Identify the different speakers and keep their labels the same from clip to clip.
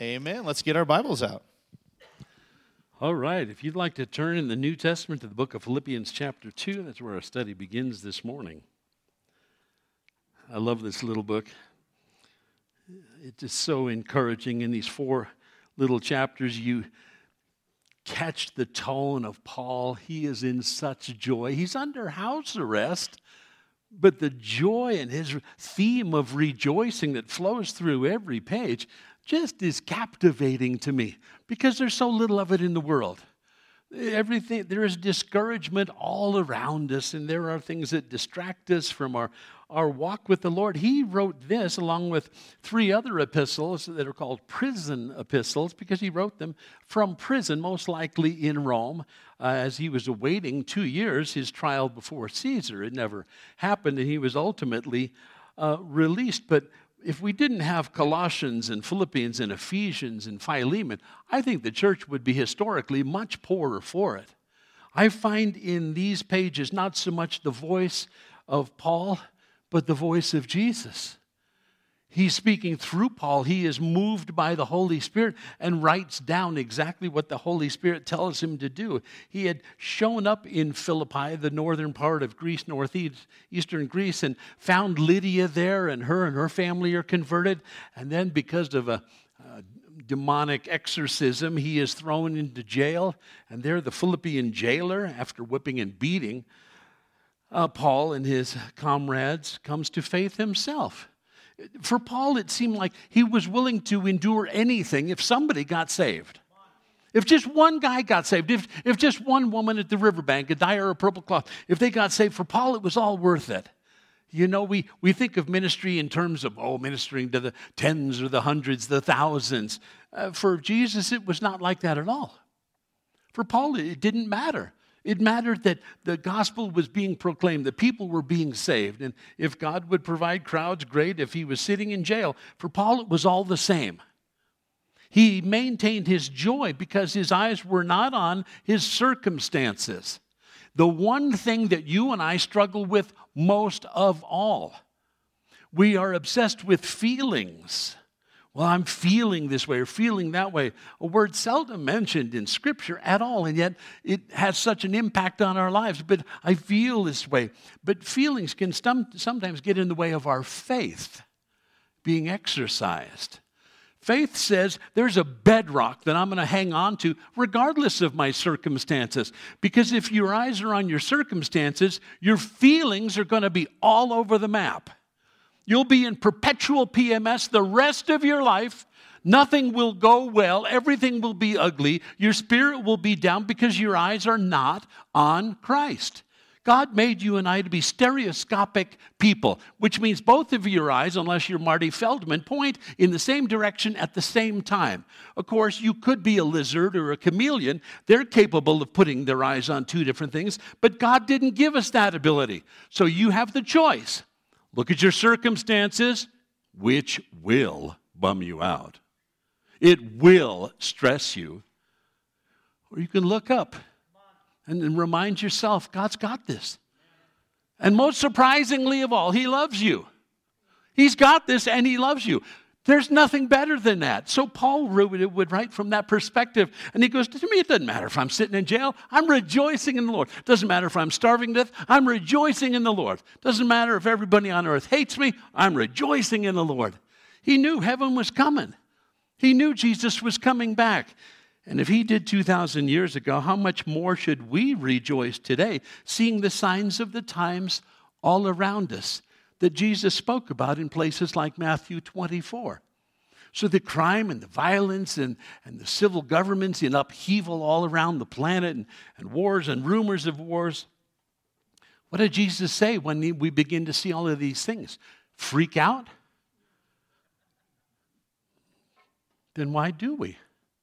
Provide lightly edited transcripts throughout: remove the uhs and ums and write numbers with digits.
Speaker 1: Amen. Let's get our Bibles out.
Speaker 2: All right, if you'd like to turn in the New Testament to the book of Philippians chapter 2, that's where our study begins this morning. I love this little book. It is so encouraging. In these 4 little chapters, you catch the tone of Paul. He is in such joy. He's under house arrest, but the joy and his theme of rejoicing that flows through every page just is captivating to me because there's so little of it in the world. Everything, there is discouragement all around us, and there are things that distract us from our walk with the Lord. He wrote this along with 3 other epistles that are called prison epistles because he wrote them from prison, most likely in Rome, as he was awaiting 2 years his trial before Caesar. It never happened, and he was ultimately released. But if we didn't have Colossians and Philippians and Ephesians and Philemon, I think the church would be historically much poorer for it. I find in these pages not so much the voice of Paul, but the voice of Jesus. He's speaking through Paul. He is moved by the Holy Spirit and writes down exactly what the Holy Spirit tells him to do. He had shown up in Philippi, the northern part of Greece, northeastern Greece, and found Lydia there, and her family are converted. And then because of a demonic exorcism, he is thrown into jail. And there the Philippian jailer, after whipping and beating Paul and his comrades, comes to faith himself. For Paul, it seemed like he was willing to endure anything if somebody got saved. If just one guy got saved, if just one woman at the riverbank, a dye or a purple cloth, if they got saved, for Paul, it was all worth it. You know, we think of ministry in terms of, ministering to the tens or the hundreds, the thousands. For Jesus, it was not like that at all. For Paul, it didn't matter. It mattered that the gospel was being proclaimed, the people were being saved. And if God would provide crowds, great. If he was sitting in jail, for Paul, it was all the same. He maintained his joy because his eyes were not on his circumstances. The one thing that you and I struggle with most of all, we are obsessed with feelings. Well, I'm feeling this way or feeling that way. A word seldom mentioned in Scripture at all, and yet it has such an impact on our lives. But I feel this way. But feelings can sometimes get in the way of our faith being exercised. Faith says there's a bedrock that I'm going to hang on to regardless of my circumstances. Because if your eyes are on your circumstances, your feelings are going to be all over the map. You'll be in perpetual PMS the rest of your life. Nothing will go well. Everything will be ugly. Your spirit will be down because your eyes are not on Christ. God made you and I to be stereoscopic people, which means both of your eyes, unless you're Marty Feldman, point in the same direction at the same time. Of course, you could be a lizard or a chameleon. They're capable of putting their eyes on 2 different things, but God didn't give us that ability. So you have the choice. Look at your circumstances, which will bum you out. It will stress you. Or you can look up and remind yourself, God's got this. And most surprisingly of all, He loves you. He's got this and He loves you. There's nothing better than that. So Paul would write from that perspective. And he goes, to me, it doesn't matter if I'm sitting in jail. I'm rejoicing in the Lord. It doesn't matter if I'm starving to death. I'm rejoicing in the Lord. It doesn't matter if everybody on earth hates me. I'm rejoicing in the Lord. He knew heaven was coming. He knew Jesus was coming back. And if He did 2,000 years ago, how much more should we rejoice today, seeing the signs of the times all around us that Jesus spoke about in places like Matthew 24. So the crime and the violence and the civil governments in upheaval all around the planet and wars and rumors of wars. What did Jesus say when we begin to see all of these things? Freak out? Then why do we?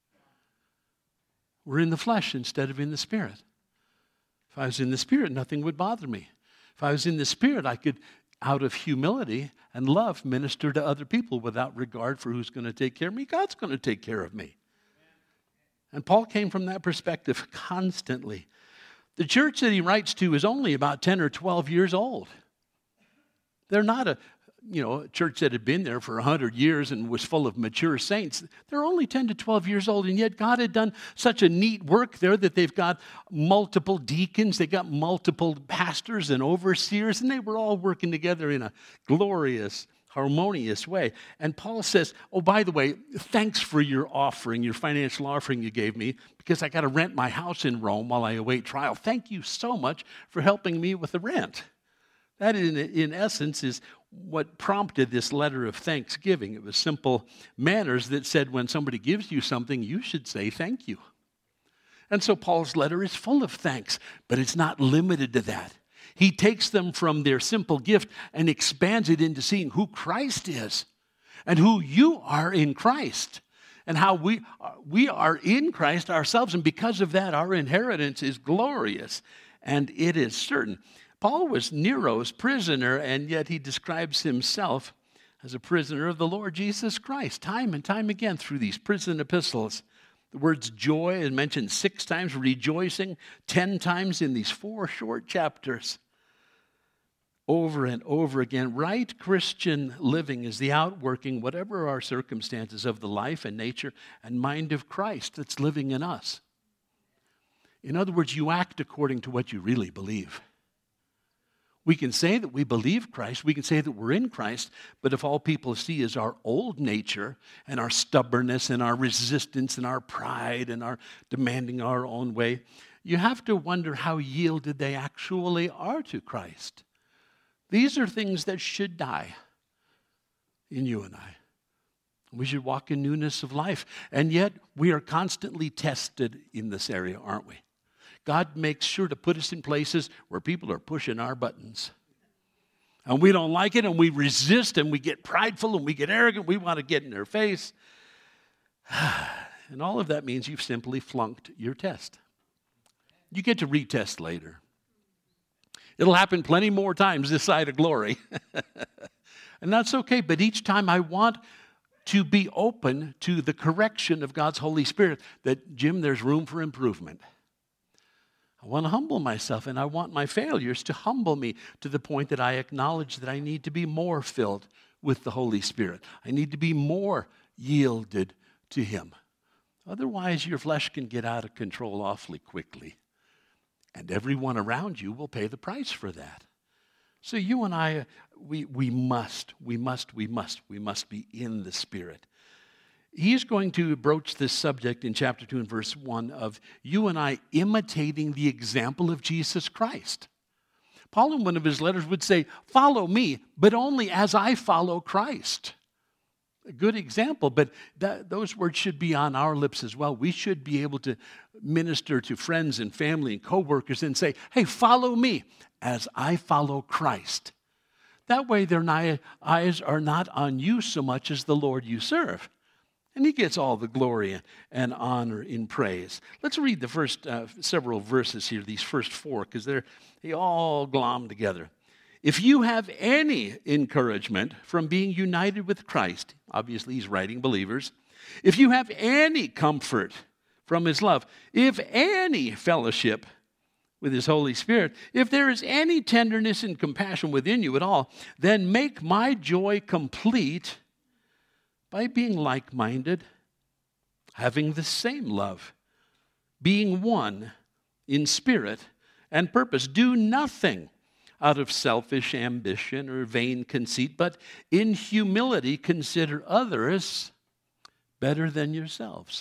Speaker 2: We're in the flesh instead of in the Spirit. If I was in the Spirit, nothing would bother me. If I was in the Spirit, I could, out of humility and love, minister to other people without regard for who's going to take care of me. God's going to take care of me. And Paul came from that perspective constantly. The church that he writes to is only about 10 or 12 years old. They're not a church that had been there for 100 years and was full of mature saints. They're only 10 to 12 years old, and yet God had done such a neat work there that they've got multiple deacons, they got multiple pastors and overseers, and they were all working together in a glorious, harmonious way. And Paul says, oh, by the way, thanks for your offering, your financial offering you gave me, because I got to rent my house in Rome while I await trial. Thank you so much for helping me with the rent. That, in essence, is what prompted this letter of thanksgiving. It was simple manners that said when somebody gives you something, you should say thank you. And so Paul's letter is full of thanks, but it's not limited to that. He takes them from their simple gift and expands it into seeing who Christ is and who you are in Christ and how we are in Christ ourselves. And because of that, our inheritance is glorious and it is certain. Paul was Nero's prisoner, and yet he describes himself as a prisoner of the Lord Jesus Christ, time and time again through these prison epistles. The words joy is mentioned 6 times, rejoicing 10 times in these 4 short chapters. Over and over again, right Christian living is the outworking, whatever our circumstances, of the life and nature and mind of Christ that's living in us. In other words, you act according to what you really believe. We can say that we believe Christ, we can say that we're in Christ, but if all people see is our old nature and our stubbornness and our resistance and our pride and our demanding our own way, you have to wonder how yielded they actually are to Christ. These are things that should die in you and I. We should walk in newness of life, and yet we are constantly tested in this area, aren't we? God makes sure to put us in places where people are pushing our buttons. And we don't like it, and we resist, and we get prideful, and we get arrogant. We want to get in their face. And all of that means you've simply flunked your test. You get to retest later. It'll happen plenty more times this side of glory. And that's okay, but each time I want to be open to the correction of God's Holy Spirit that, Jim, there's room for improvement. I want to humble myself, and I want my failures to humble me to the point that I acknowledge that I need to be more filled with the Holy Spirit. I need to be more yielded to Him. Otherwise, your flesh can get out of control awfully quickly, and everyone around you will pay the price for that. So you and I, we must be in the Spirit. He's going to broach this subject in chapter 2 and verse 1 of you and I imitating the example of Jesus Christ. Paul in one of his letters would say, follow me, but only as I follow Christ. A good example, but those words should be on our lips as well. We should be able to minister to friends and family and coworkers and say, hey, follow me as I follow Christ. That way their eyes are not on you so much as the Lord you serve. And He gets all the glory and honor in praise. Let's read the first several verses here, these first 4, because they all glom together. If you have any encouragement from being united with Christ, obviously he's writing believers, if you have any comfort from His love, if any fellowship with His Holy Spirit, if there is any tenderness and compassion within you at all, then make my joy complete by being like-minded, having the same love, being one in spirit and purpose. Do nothing out of selfish ambition or vain conceit, but in humility consider others better than yourselves.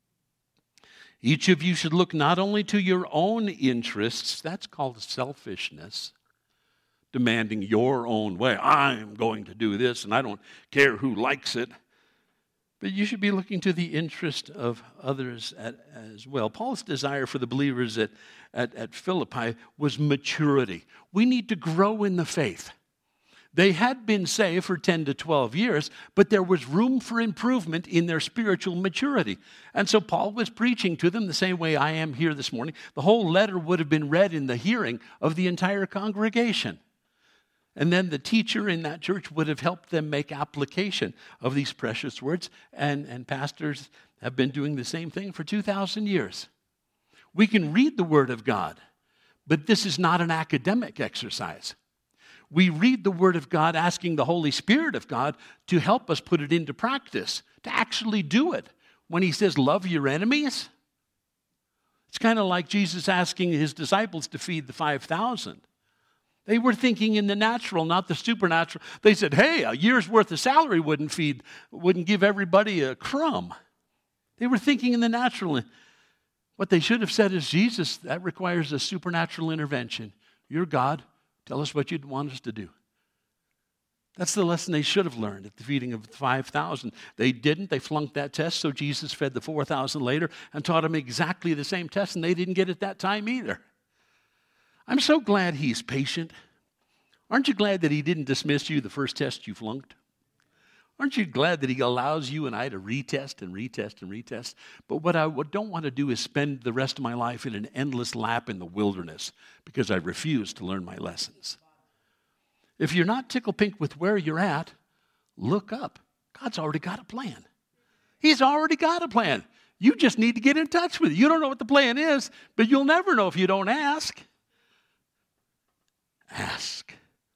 Speaker 2: Each of you should look not only to your own interests, that's called selfishness, demanding your own way. I'm going to do this, and I don't care who likes it. But you should be looking to the interest of others as well. Paul's desire for the believers at Philippi was maturity. We need to grow in the faith. They had been saved for 10 to 12 years, but there was room for improvement in their spiritual maturity. And so Paul was preaching to them the same way I am here this morning. The whole letter would have been read in the hearing of the entire congregation. And then the teacher in that church would have helped them make application of these precious words. And pastors have been doing the same thing for 2,000 years. We can read the Word of God, but this is not an academic exercise. we read the Word of God asking the Holy Spirit of God to help us put it into practice, to actually do it. When he says, love your enemies, it's kind of like Jesus asking his disciples to feed the 5,000. They were thinking in the natural, not the supernatural. They said, hey, a year's worth of salary wouldn't give everybody a crumb. They were thinking in the natural. What they should have said is, Jesus, that requires a supernatural intervention. You're God. Tell us what you'd want us to do. That's the lesson they should have learned at the feeding of the 5,000. They didn't. They flunked that test, so Jesus fed the 4,000 later and taught them exactly the same test, and they didn't get it that time either. I'm so glad he's patient. Aren't you glad that he didn't dismiss you the first test you flunked? Aren't you glad that he allows you and I to retest and retest and retest? But what I don't want to do is spend the rest of my life in an endless lap in the wilderness because I refuse to learn my lessons. If you're not tickle pink with where you're at, look up. God's already got a plan. He's already got a plan. You just need to get in touch with it. You don't know what the plan is, but you'll never know if you don't ask. Ask.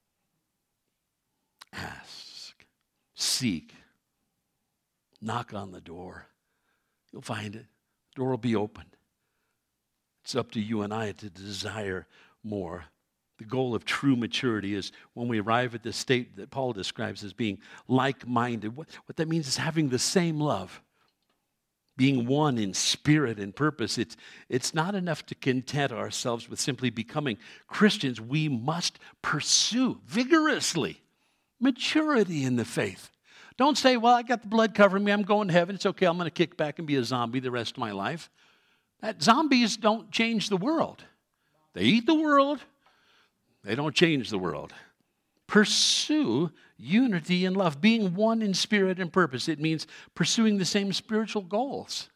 Speaker 2: Ask. Seek. Knock on the door. You'll find it. The door will be opened. It's up to you and I to desire more. The goal of true maturity is when we arrive at this state that Paul describes as being like-minded. What that means is having the same love, being one in spirit and purpose. It's not enough to content ourselves with simply becoming Christians. We must pursue vigorously maturity in the faith. Don't say, well, I got the blood covering me. I'm going to heaven. It's okay. I'm going to kick back and be a zombie the rest of my life. Zombies don't change the world. They eat the world. They don't change the world. Pursue unity and love, being one in spirit and purpose. It means pursuing the same spiritual goals.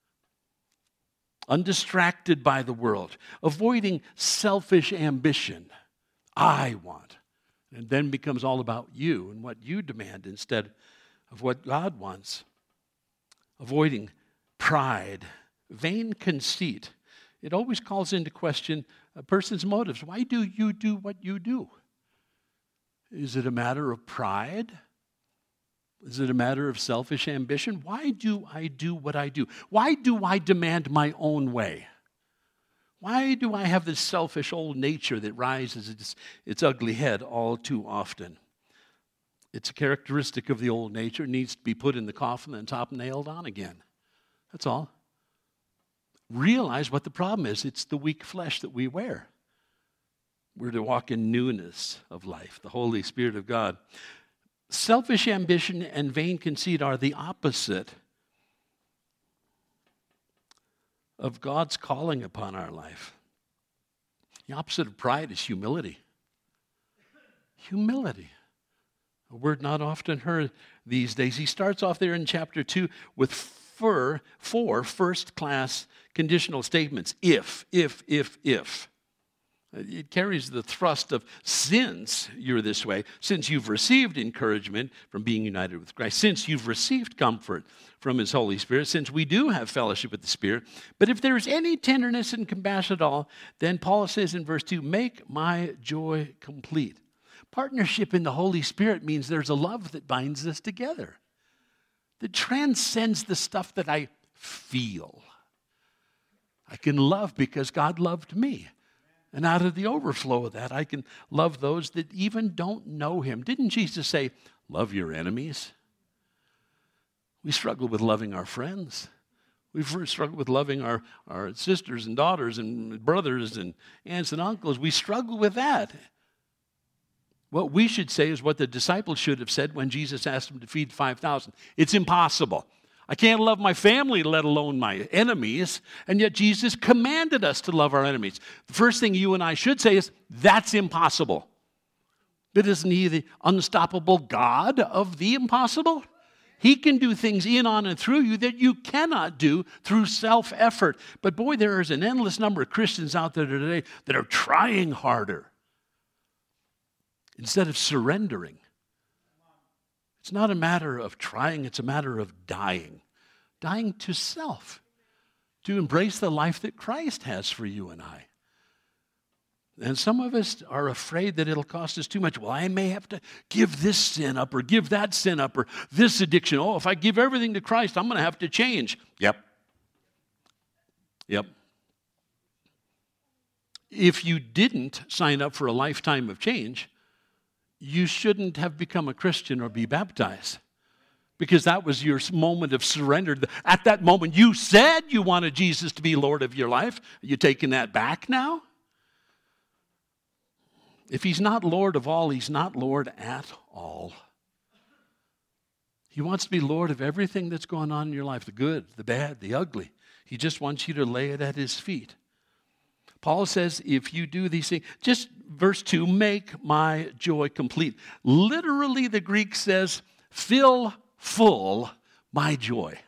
Speaker 2: Undistracted by the world. Avoiding selfish ambition. I want. And then becomes all about you and what you demand instead of what God wants. Avoiding pride, vain conceit. It always calls into question a person's motives. Why do you do what you do? Is it a matter of pride? Is it a matter of selfish ambition? Why do I do what I do? Why do I demand my own way? Why do I have this selfish old nature that rises its ugly head all too often? It's a characteristic of the old nature. It needs to be put in the coffin and top nailed on again. That's all. Realize what the problem is. It's the weak flesh that we wear. We're to walk in newness of life, the Holy Spirit of God. Selfish ambition and vain conceit are the opposite of God's calling upon our life. The opposite of pride is humility. Humility. A word not often heard these days. He starts off there in chapter 2 with four first-class conditional statements. If. It carries the thrust of since you're this way, since you've received encouragement from being united with Christ, since you've received comfort from His Holy Spirit, since we do have fellowship with the Spirit. But if there's any tenderness and compassion at all, then Paul says in verse 2, make my joy complete. Partnership in the Holy Spirit means there's a love that binds us together, that transcends the stuff that I feel. I can love because God loved me. And out of the overflow of that, I can love those that even don't know Him. Didn't Jesus say, love your enemies? We struggle with loving our friends. We've struggled with loving our sisters and daughters and brothers and aunts and uncles. We struggle with that. What we should say is what the disciples should have said when Jesus asked them to feed 5,000. It's impossible. I can't love my family, let alone my enemies. And yet Jesus commanded us to love our enemies. The first thing you and I should say is, that's impossible. But isn't He the unstoppable God of the impossible? He can do things in, on, and through you that you cannot do through self-effort. But boy, there is an endless number of Christians out there today that are trying harder instead of surrendering. It's not a matter of trying, it's a matter of dying. Dying to self, to embrace the life that Christ has for you and I. And some of us are afraid that it'll cost us too much. Well, I may have to give this sin up or give that sin up or this addiction. Oh, if I give everything to Christ, I'm going to have to change. Yep. If you didn't sign up for a lifetime of change, you shouldn't have become a Christian or be baptized, because that was your moment of surrender. At that moment, you said you wanted Jesus to be Lord of your life. Are you taking that back now? If he's not Lord of all, he's not Lord at all. He wants to be Lord of everything that's going on in your life, the good, the bad, the ugly. He just wants you to lay it at his feet. Paul says, if you do these things, just verse 2, make my joy complete. Literally, the Greek says, fill full my joy.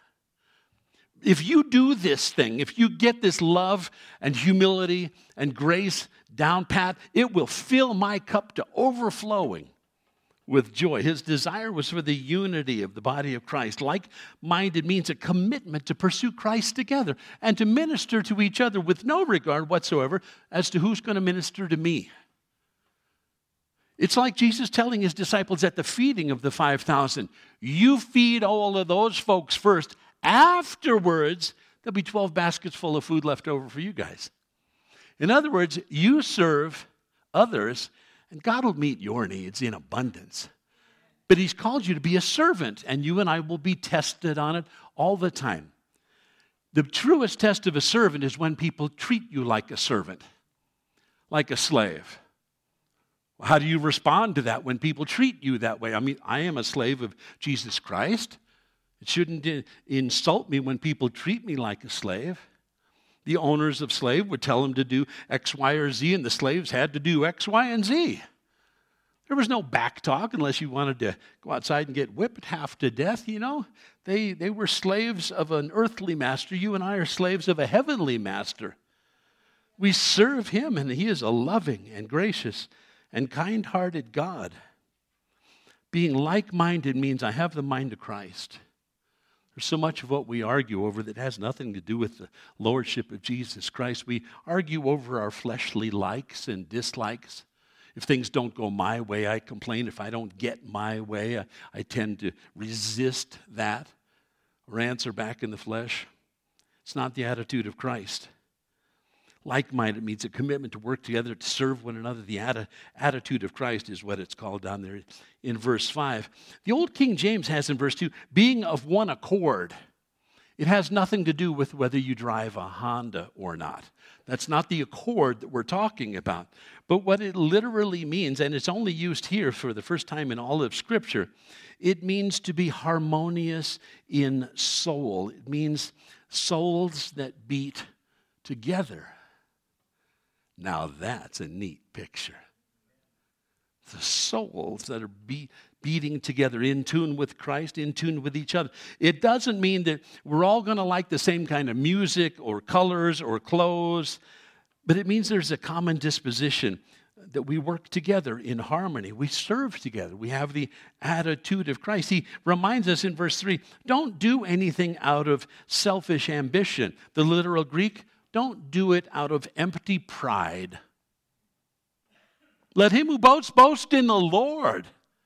Speaker 2: If you do this thing, if you get this love and humility and grace down pat, it will fill my cup to overflowing with joy. His desire was for the unity of the body of Christ. Like-minded means a commitment to pursue Christ together and to minister to each other with no regard whatsoever as to who's going to minister to me. It's like Jesus telling his disciples at the feeding of the 5,000, you feed all of those folks first. Afterwards, there'll be 12 baskets full of food left over for you guys. In other words, you serve others, and God will meet your needs in abundance. But he's called you to be a servant, and you and I will be tested on it all the time. The truest test of a servant is when people treat you like a servant, like a slave. How do you respond to that when people treat you that way? I mean, I am a slave of Jesus Christ. It shouldn't insult me when people treat me like a slave. The owners of slaves would tell them to do X, Y, or Z, and the slaves had to do X, Y, and Z. There was no back talk unless you wanted to go outside and get whipped half to death, you know. They were slaves of an earthly master. You and I are slaves of a heavenly master. We serve him, and he is a loving and gracious and kind-hearted God. Being like-minded means I have the mind of Christ. There's so much of what we argue over that has nothing to do with the lordship of Jesus Christ. We argue over our fleshly likes and dislikes. If things don't go my way, I complain. If I don't get my way, I tend to resist that or answer back in the flesh. It's not the attitude of Christ. Like-minded means a commitment to work together to serve one another. The attitude of Christ is what it's called down there in verse 5. The old King James has in verse 2, being of one accord. It has nothing to do with whether you drive a Honda or not. That's not the accord that we're talking about. But what it literally means, and it's only used here for the first time in all of Scripture, it means to be harmonious in soul. It means souls that beat together. Now that's a neat picture. The souls that are beating together, in tune with Christ, in tune with each other. It doesn't mean that we're all going to like the same kind of music or colors or clothes, but it means there's a common disposition that we work together in harmony. We serve together. We have the attitude of Christ. He reminds us in verse 3, don't do anything out of selfish ambition. The literal Greek, don't do it out of empty pride. Let him who boasts, boast in the Lord.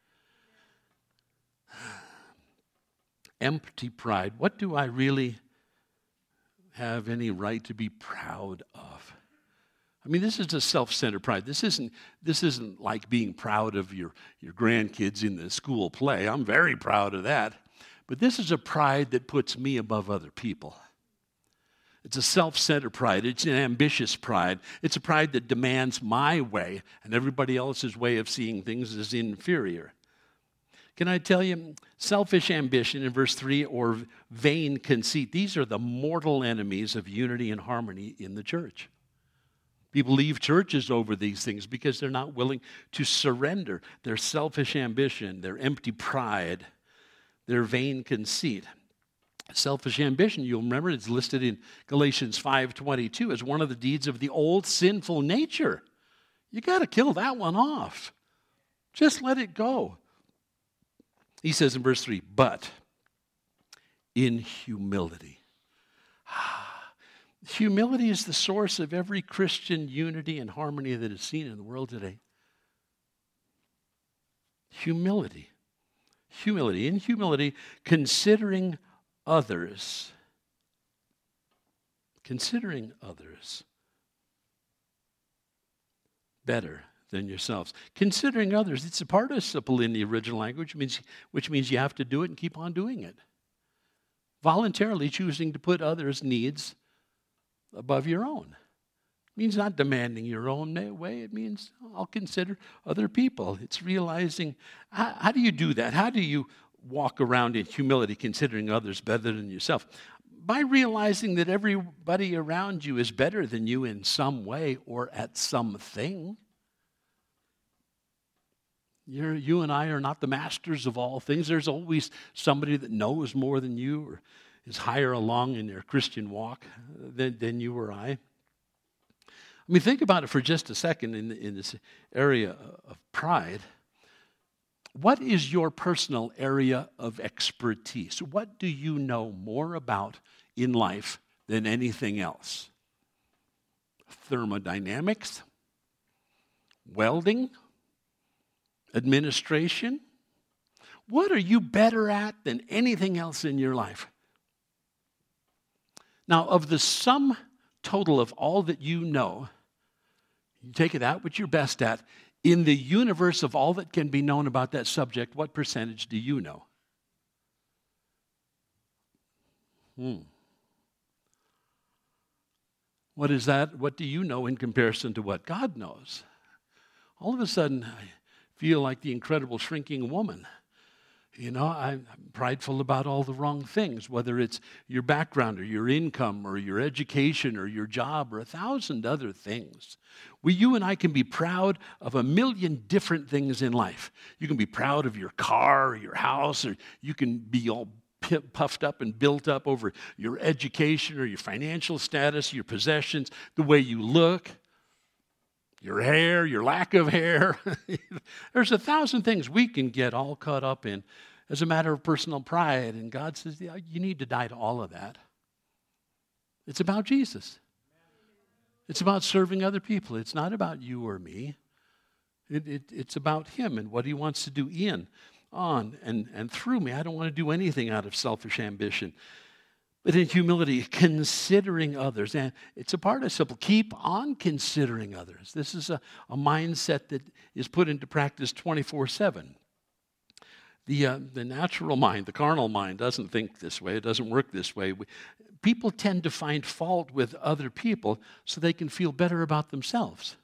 Speaker 2: Empty pride. What do I really have any right to be proud of? I mean, this is a self-centered pride. This isn't like being proud of your grandkids in the school play. I'm very proud of that. But this is a pride that puts me above other people. It's a self-centered pride. It's an ambitious pride. It's a pride that demands my way, and everybody else's way of seeing things is inferior. Can I tell you, selfish ambition in verse 3 or vain conceit, these are the mortal enemies of unity and harmony in the church. People leave churches over these things because they're not willing to surrender their selfish ambition, their empty pride, their vain conceit. Selfish ambition, you'll remember, it's listed in Galatians 5:22 as one of the deeds of the old sinful nature. You got to kill that one off. Just let it go. He says in verse 3, but in humility. Humility is the source of every Christian unity and harmony that is seen in the world today. Humility. Humility. In humility, considering others. Considering others better than yourselves. Considering others, it's a participle in the original language, which means you have to do it and keep on doing it. Voluntarily choosing to put others' needs above your own. It means not demanding your own way. It means I'll consider other people. It's realizing, how do you do that? How do you walk around in humility, considering others better than yourself? By realizing that everybody around you is better than you in some way or at something. You and I are not the masters of all things. There's always somebody that knows more than you or is higher along in their Christian walk than you or I. I mean, think about it for just a second in this area of pride. What is your personal area of expertise? What do you know more about in life than anything else? Thermodynamics? Welding? Administration? What are you better at than anything else in your life? Now, of the sum total of all that you know, you take it out what you're best at. In the universe of all that can be known about that subject, what percentage do you know? What is that? What do you know in comparison to what God knows? All of a sudden, I feel like the incredible shrinking woman. You know, I'm prideful about all the wrong things, whether it's your background or your income or your education or your job or 1,000 other things. You and I can be proud of a million different things in life. You can be proud of your car or your house, or you can be all puffed up and built up over your education or your financial status, your possessions, the way you look, your hair, your lack of hair. There's 1,000 things we can get all caught up in as a matter of personal pride. And God says, yeah, you need to die to all of that. It's about Jesus. It's about serving other people. It's not about you or me. It's about Him and what He wants to do in, on, and through me. I don't want to do anything out of selfish ambition. But in humility, considering others, and it's a participle. Keep on considering others. This is a mindset that is put into practice 24/7. The natural mind, the carnal mind, doesn't think this way. It doesn't work this way. People tend to find fault with other people so they can feel better about themselves.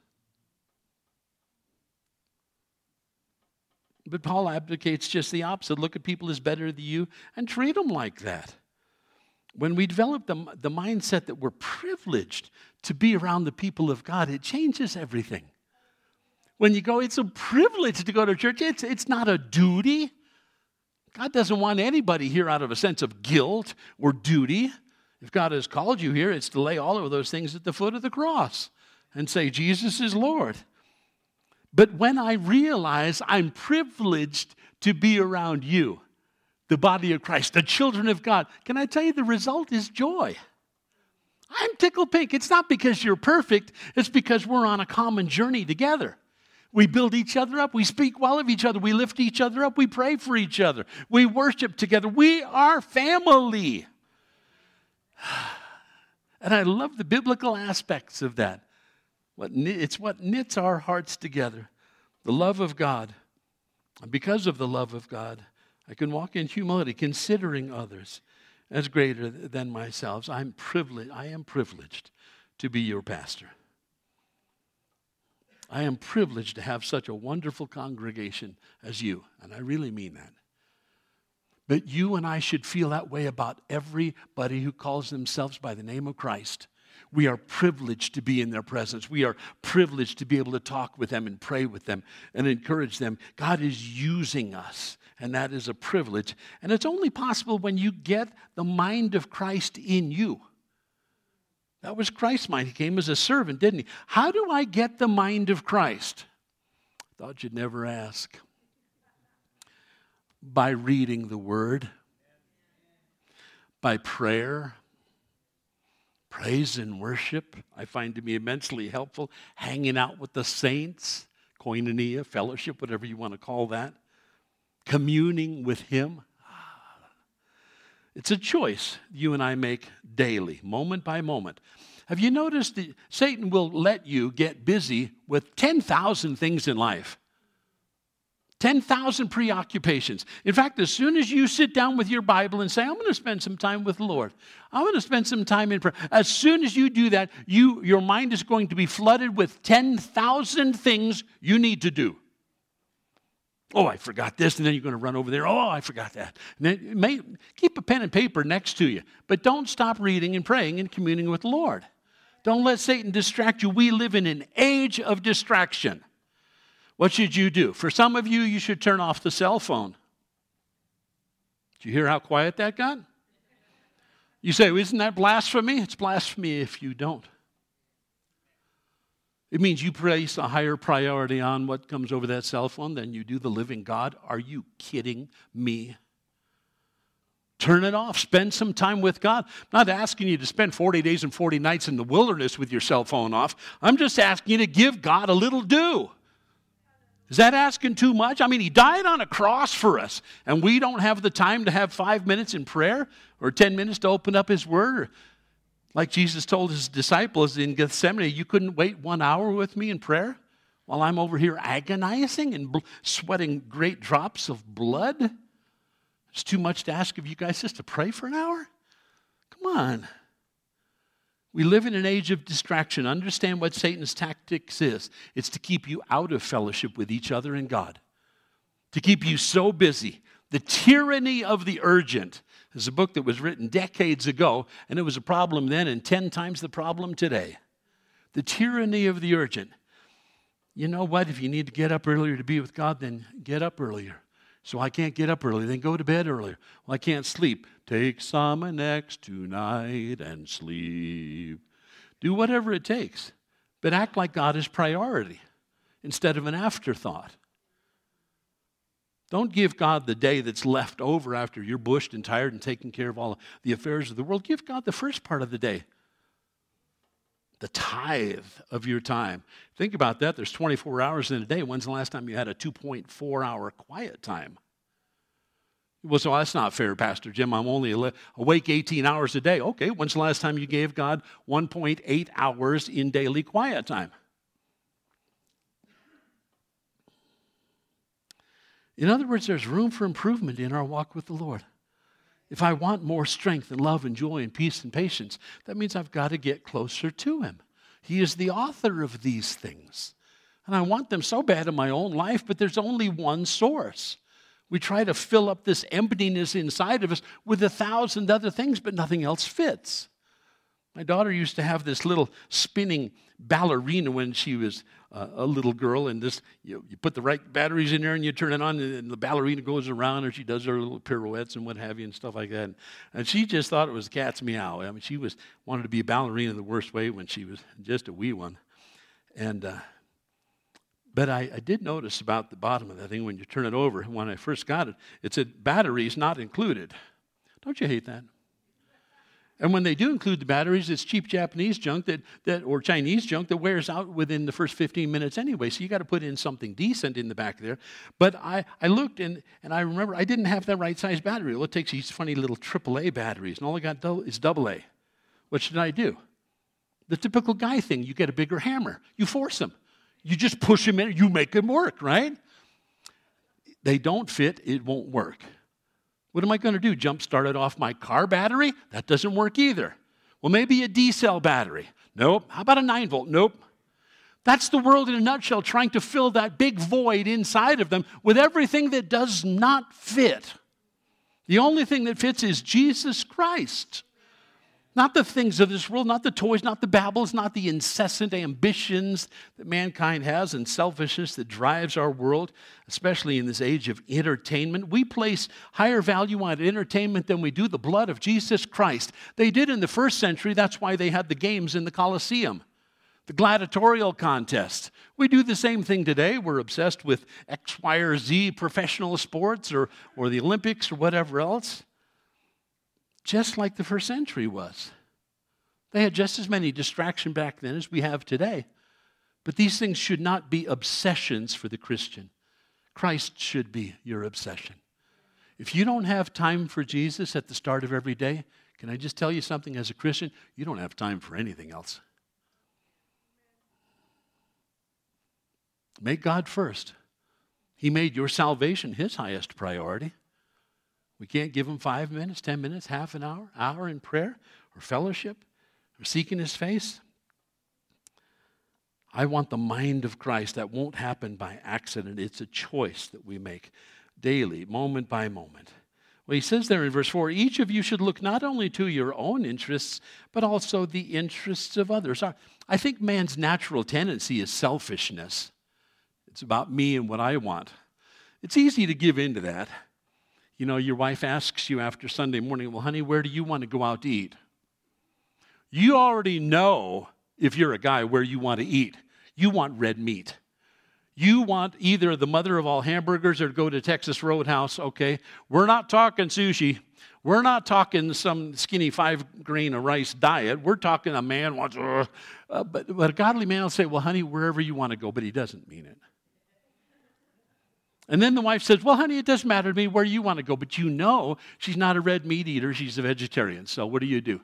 Speaker 2: But Paul advocates just the opposite. Look at people as better than you and treat them like that. When we develop the mindset that we're privileged to be around the people of God, it changes everything. When you go, it's a privilege to go to church. It's not a duty. God doesn't want anybody here out of a sense of guilt or duty. If God has called you here, it's to lay all of those things at the foot of the cross and say, Jesus is Lord. But when I realize I'm privileged to be around you, the body of Christ, the children of God, can I tell you the result is joy? I'm tickled pink. It's not because you're perfect. It's because we're on a common journey together. We build each other up. We speak well of each other. We lift each other up. We pray for each other. We worship together. We are family. And I love the biblical aspects of that. It's what knits our hearts together. The love of God. And because of the love of God, I can walk in humility, considering others as greater than myself. I am privileged to be your pastor. I am privileged to have such a wonderful congregation as you, and I really mean that. But you and I should feel that way about everybody who calls themselves by the name of Christ. We are privileged to be in their presence. We are privileged to be able to talk with them and pray with them and encourage them. God is using us, and that is a privilege. And it's only possible when you get the mind of Christ in you. That was Christ's mind. He came as a servant, didn't he? How do I get the mind of Christ? Thought you'd never ask. By reading the Word, by prayer, Praise and worship, I find to be immensely helpful. Hanging out with the saints, koinonia, fellowship, whatever you want to call that. Communing with Him. It's a choice you and I make daily, moment by moment. Have you noticed that Satan will let you get busy with 10,000 things in life? 10,000 preoccupations. In fact, as soon as you sit down with your Bible and say, I'm going to spend some time with the Lord. I'm going to spend some time in prayer. As soon as you do that, your mind is going to be flooded with 10,000 things you need to do. Oh, I forgot this, and then you're going to run over there. Oh, I forgot that. And then keep a pen and paper next to you, but don't stop reading and praying and communing with the Lord. Don't let Satan distract you. We live in an age of distraction. What should you do? For some of you, you should turn off the cell phone. Did you hear how quiet that got? You say, well, isn't that blasphemy? It's blasphemy if you don't. It means you place a higher priority on what comes over that cell phone than you do the living God. Are you kidding me? Turn it off. Spend some time with God. I'm not asking you to spend 40 days and 40 nights in the wilderness with your cell phone off. I'm just asking you to give God a little due. Is that asking too much? I mean, He died on a cross for us, and we don't have the time to have 5 minutes in prayer or 10 minutes to open up His Word. Like Jesus told His disciples in Gethsemane, you couldn't wait 1 hour with me in prayer while I'm over here agonizing and sweating great drops of blood? It's too much to ask of you guys just to pray for an hour? Come on. We live in an age of distraction. Understand what Satan's tactics is. It's to keep you out of fellowship with each other and God. To keep you so busy. The Tyranny of the Urgent is a book that was written decades ago, and it was a problem then and 10 times the problem today. The Tyranny of the Urgent. You know what? If you need to get up earlier to be with God, then get up earlier. So I can't get up early, then go to bed earlier. Well, I can't sleep. Take Somanex tonight and sleep. Do whatever it takes, but act like God is priority instead of an afterthought. Don't give God the day that's left over after you're bushed and tired and taking care of all the affairs of the world. Give God the first part of the day, the tithe of your time. Think about that. There's 24 hours in a day. When's the last time you had a 2.4-hour quiet time? Well, so that's not fair, Pastor Jim. I'm only awake 18 hours a day. Okay, when's the last time you gave God 1.8 hours in daily quiet time? In other words, there's room for improvement in our walk with the Lord. If I want more strength and love and joy and peace and patience, that means I've got to get closer to Him. He is the author of these things. And I want them so bad in my own life, but there's only one source. We try to fill up this emptiness inside of us with 1,000 other things, but nothing else fits. My daughter used to have this little spinning ballerina when she was a little girl, and this you put the right batteries in there and you turn it on, and the ballerina goes around, or she does her little pirouettes and what have you and stuff like that. And she just thought it was cat's meow. I mean, she wanted to be a ballerina the worst way when she was just a wee one. But I did notice about the bottom of that thing when you turn it over, when I first got it, it said batteries not included. Don't you hate that? And when they do include the batteries, it's cheap Japanese junk that or Chinese junk that wears out within the first 15 minutes anyway. So you got to put in something decent in the back there. But I looked and I remember I didn't have that right size battery. Well, it takes these funny little AAA batteries, and all I got is AA. What should I do? The typical guy thing. You get a bigger hammer. You force them. You just push them in. You make them work, right? They don't fit. It won't work. What am I going to do? Jump start it off my car battery? That doesn't work either. Well, maybe a D-cell battery. Nope. How about a 9-volt? Nope. That's the world in a nutshell, trying to fill that big void inside of them with everything that does not fit. The only thing that fits is Jesus Christ. Not the things of this world, not the toys, not the babbles, not the incessant ambitions that mankind has and selfishness that drives our world, especially in this age of entertainment. We place higher value on entertainment than we do the blood of Jesus Christ. They did in the first century. That's why they had the games in the Colosseum, the gladiatorial contest. We do the same thing today. We're obsessed with X, Y, or Z professional sports or the Olympics or whatever else. Just like the first century was. They had just as many distractions back then as we have today. But these things should not be obsessions for the Christian. Christ should be your obsession. If you don't have time for Jesus at the start of every day, can I just tell you something as a Christian? You don't have time for anything else. Make God first. He made your salvation his highest priority. We can't give him 5 minutes, 10 minutes, half an hour in prayer or fellowship or seeking his face. I want the mind of Christ. That won't happen by accident. It's a choice that we make daily, moment by moment. Well, he says there in verse 4, each of you should look not only to your own interests, but also the interests of others. I think man's natural tendency is selfishness. It's about me and what I want. It's easy to give in to that. You know, your wife asks you after Sunday morning, well, honey, where do you want to go out to eat? You already know, if you're a guy, where you want to eat. You want red meat. You want either the mother of all hamburgers or to go to Texas Roadhouse, okay? We're not talking sushi. We're not talking some skinny 5 grain of rice diet. We're talking a man wants, but a godly man will say, well, honey, wherever you want to go, but he doesn't mean it. And then the wife says, well, honey, it doesn't matter to me where you want to go, but you know she's not a red meat eater, she's a vegetarian, so what do?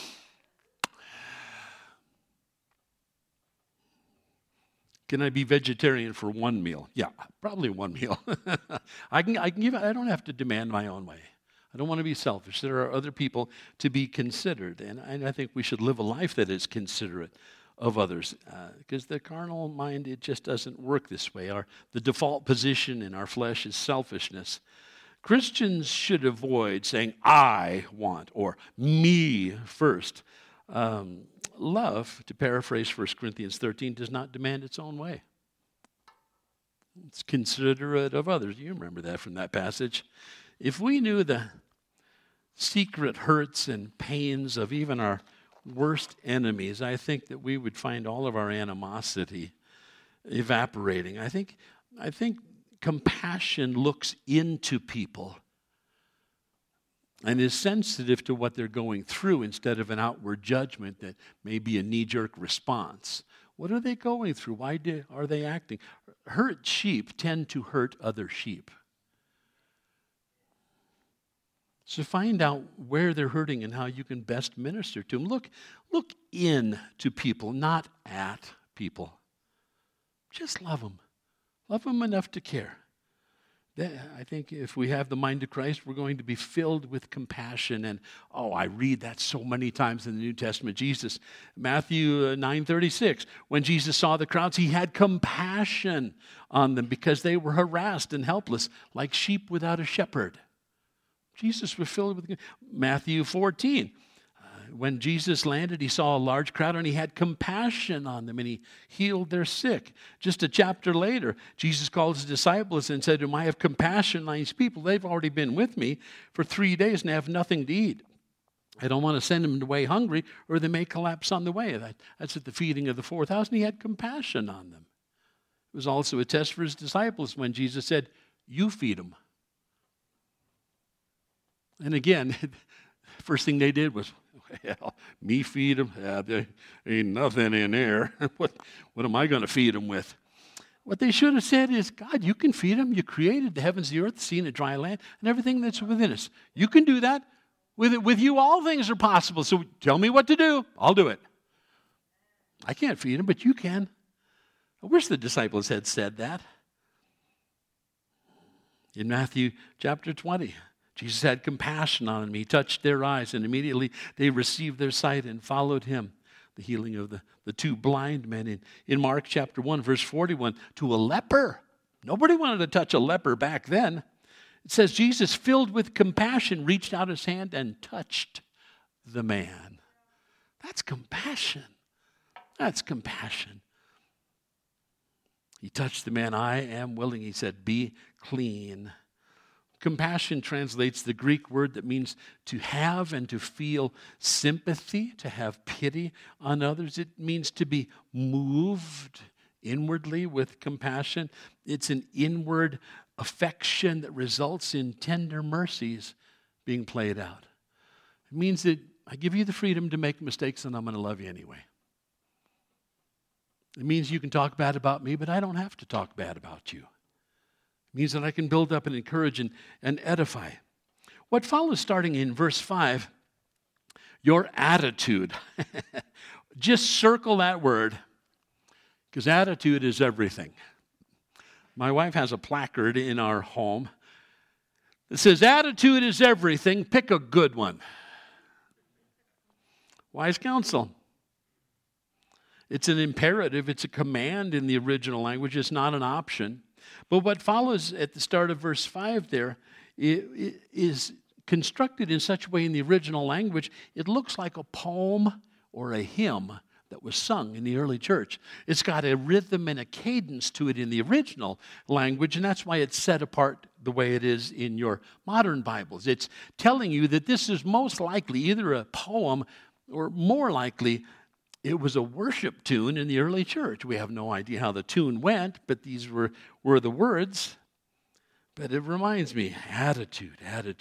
Speaker 2: Can I be vegetarian for one meal? Yeah, probably one meal. I don't have to demand my own way. I don't want to be selfish. There are other people to be considered, and I think we should live a life that is considerate of others, because the carnal mind, it just doesn't work this way. The default position in our flesh is selfishness. Christians should avoid saying, I want, or me first. Love, to paraphrase 1 Corinthians 13, does not demand its own way. It's considerate of others. You remember that from that passage. If we knew the secret hurts and pains of even our worst enemies, I think that we would find all of our animosity evaporating. I think compassion looks into people and is sensitive to what they're going through instead of an outward judgment that may be a knee-jerk response. What are they going through? Why are they acting? Hurt sheep tend to hurt other sheep. So find out where they're hurting and how you can best minister to them. Look in to people, not at people. Just love them. Love them enough to care. I think if we have the mind of Christ, we're going to be filled with compassion. And, I read that so many times in the New Testament. Matthew 9:36, when Jesus saw the crowds, he had compassion on them because they were harassed and helpless like sheep without a shepherd. Jesus was filled with Matthew 14. When Jesus landed, he saw a large crowd and he had compassion on them and he healed their sick. Just a chapter later, Jesus called his disciples and said to them, I have compassion on these people. They've already been with me for 3 days and have nothing to eat. I don't want to send them away hungry or they may collapse on the way. That's at the feeding of the 4,000. He had compassion on them. It was also a test for his disciples when Jesus said, you feed them. And again, first thing they did was, well, me feed them? There ain't nothing in there. What am I going to feed them with? What they should have said is, God, you can feed them. You created the heavens, the earth, the sea, and the dry land, and everything that's within us. You can do that. With you, all things are possible. So tell me what to do. I'll do it. I can't feed them, but you can. I wish the disciples had said that. In Matthew chapter 20, Jesus had compassion on them. He touched their eyes, and immediately they received their sight and followed him. The healing of the 2 blind men. In Mark chapter 1, verse 41, to a leper. Nobody wanted to touch a leper back then. It says, Jesus, filled with compassion, reached out his hand and touched the man. That's compassion. That's compassion. He touched the man. I am willing, he said, be clean. Compassion translates the Greek word that means to have and to feel sympathy, to have pity on others. It means to be moved inwardly with compassion. It's an inward affection that results in tender mercies being played out. It means that I give you the freedom to make mistakes, and I'm going to love you anyway. It means you can talk bad about me, but I don't have to talk bad about you. It means that I can build up and encourage and edify. What follows starting in verse 5, your attitude. Just circle that word, because attitude is everything. My wife has a placard in our home that says, attitude is everything, pick a good one. Wise counsel. It's an imperative, it's a command in the original language, it's not an option. But what follows at the start of verse 5 there is constructed in such a way in the original language, it looks like a poem or a hymn that was sung in the early church. It's got a rhythm and a cadence to it in the original language, and that's why it's set apart the way it is in your modern Bibles. It's telling you that this is most likely either a poem or more likely it was a worship tune in the early church. We have no idea how the tune went, but these were the words. But it reminds me, attitude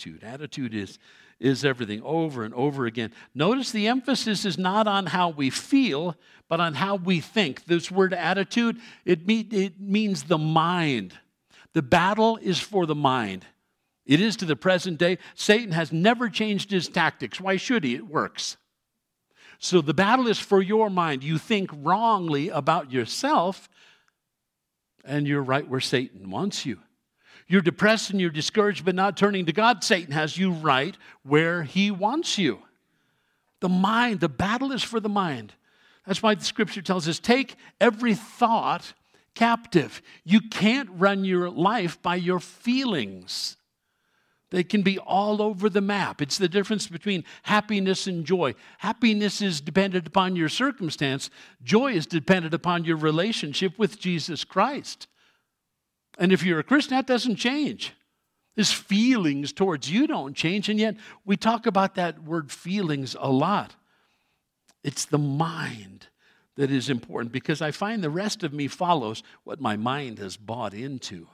Speaker 2: is everything, over and over again. Notice the emphasis is not on how we feel, but on how we think. This word attitude, it means the mind. The battle is for the mind. It is to the present day. Satan has never changed his tactics. Why should he? It works. So the battle is for your mind. You think wrongly about yourself, and you're right where Satan wants you. You're depressed and you're discouraged but not turning to God. Satan has you right where he wants you. The mind, the battle is for the mind. That's why the scripture tells us, take every thought captive. You can't run your life by your feelings. They can be all over the map. It's the difference between happiness and joy. Happiness is dependent upon your circumstance. Joy is dependent upon your relationship with Jesus Christ. And if you're a Christian, that doesn't change. His feelings towards you don't change, and yet we talk about that word feelings a lot. It's the mind that is important, because I find the rest of me follows what my mind has bought into.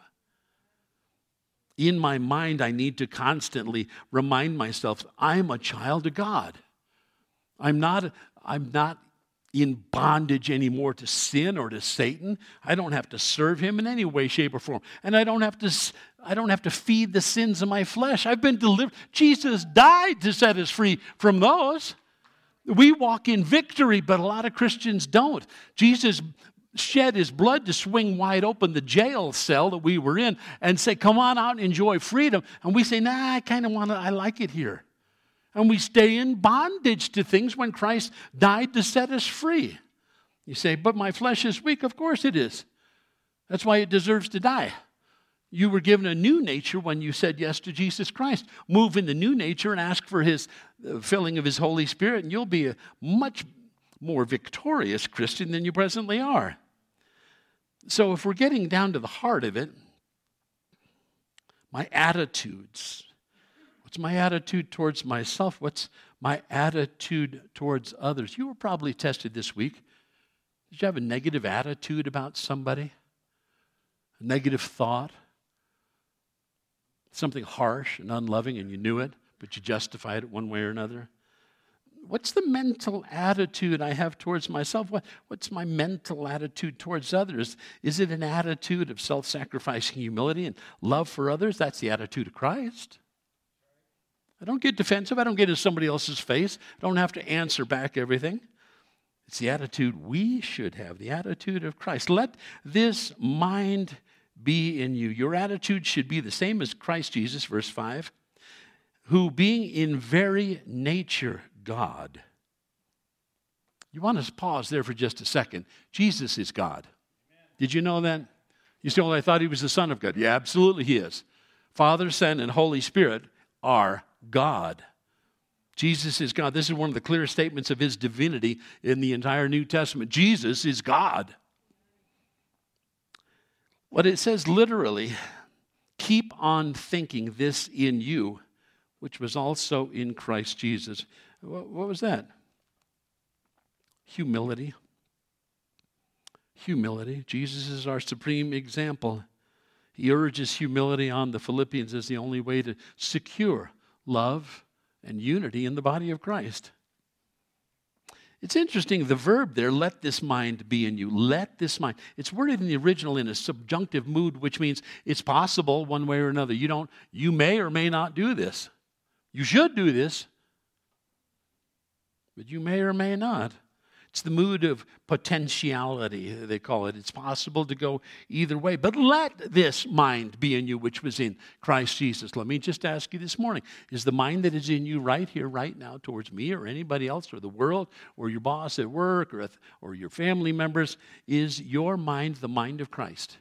Speaker 2: In my mind, I need to constantly remind myself, I'm a child of God. I'm not in bondage anymore to sin or to Satan. I don't have to serve him in any way, shape, or form. And I don't have to feed the sins of my flesh. I've been delivered. Jesus died to set us free from those. We walk in victory, but a lot of Christians don't. Jesus shed his blood to swing wide open the jail cell that we were in and say, come on out and enjoy freedom. And we say, nah, I like it here. And we stay in bondage to things when Christ died to set us free. You say, but my flesh is weak. Of course it is. That's why it deserves to die. You were given a new nature when you said yes to Jesus Christ. Move in the new nature and ask for his filling of his Holy Spirit, and you'll be a much more victorious Christian than you presently are. So if we're getting down to the heart of it, my attitudes. What's my attitude towards myself? What's my attitude towards others? You were probably tested this week. Did you have a negative attitude about somebody? A negative thought? Something harsh and unloving, and you knew it, but you justified it one way or another? What's the mental attitude I have towards myself? What's my mental attitude towards others? Is it an attitude of self-sacrificing humility and love for others? That's the attitude of Christ. I don't get defensive. I don't get in somebody else's face. I don't have to answer back everything. It's the attitude we should have, the attitude of Christ. Let this mind be in you. Your attitude should be the same as Christ Jesus, verse 5, who being in very nature God. You want to pause there for just a second. Jesus is God. Did you know that? You say, well, I thought he was the Son of God. Yeah, absolutely he is. Father, Son, and Holy Spirit are God. Jesus is God. This is one of the clearest statements of his divinity in the entire New Testament. Jesus is God. What it says literally, keep on thinking this in you, which was also in Christ Jesus. What was that? Humility. Humility. Jesus is our supreme example. He urges humility on the Philippians as the only way to secure love and unity in the body of Christ. It's interesting, the verb there, let this mind be in you. Let this mind. It's worded in the original in a subjunctive mood, which means it's possible one way or another. You may or may not do this. You should do this, but you may or may not. It's the mood of potentiality, they call it. It's possible to go either way. But let this mind be in you, which was in Christ Jesus. Let me just ask you this morning, is the mind that is in you right here, right now, towards me or anybody else or the world or your boss at work or your family members, is your mind the mind of Christ?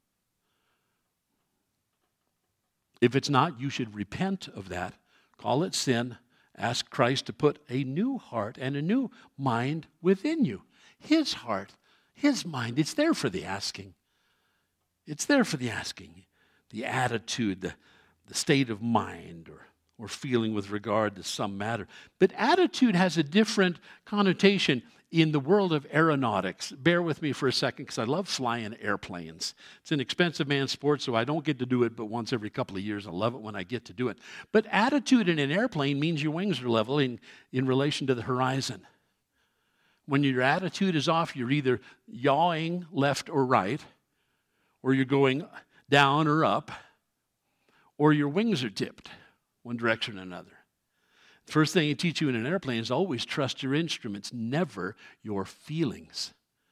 Speaker 2: If it's not, you should repent of that. Call it sin. Ask Christ to put a new heart and a new mind within you. His heart, His mind, it's there for the asking. It's there for the asking. The attitude, the state of mind or feeling with regard to some matter. But attitude has a different connotation in the world of aeronautics. Bear with me for a second because I love flying airplanes. It's an expensive man's sport, so I don't get to do it but once every couple of years. I love it when I get to do it. But attitude in an airplane means your wings are level in relation to the horizon. When your attitude is off, you're either yawing left or right, or you're going down or up, or your wings are tipped one direction or another. First thing they teach you in an airplane is always trust your instruments, never your feelings.